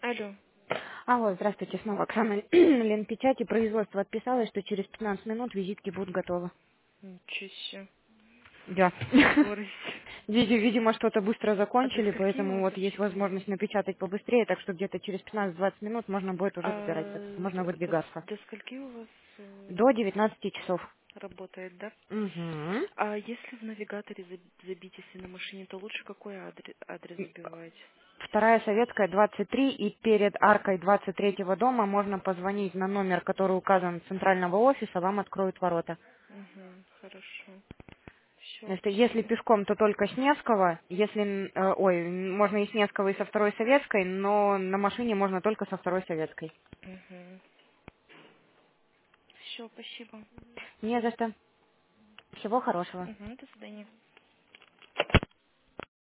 Алло. Алло, здравствуйте, снова Оксана Ленпечати. Производство отписалось, что через 15 минут визитки будут готовы. Ничего себе. Да. Скорость. Видимо, что-то быстро А до закончили, скольки у поэтому вас вот есть вообще возможность напечатать побыстрее, так что где-то через 15-20 минут можно будет уже забирать, можно выдвигаться. до скольки у вас До 19 часов. работает, да? Угу. А если в навигаторе забить, если на машине, то лучше какой адрес забивать? Вторая Советская, 23, и перед аркой 23-го дома можно позвонить на номер, который указан центрального офиса, вам откроют ворота. Угу, хорошо. Все, Если спасибо. пешком, то только с Невского, можно и с Невского, и со второй Советской, но на машине можно только со второй Советской. Угу. Все, спасибо. Не за что. Всего хорошего. Угу, до свидания.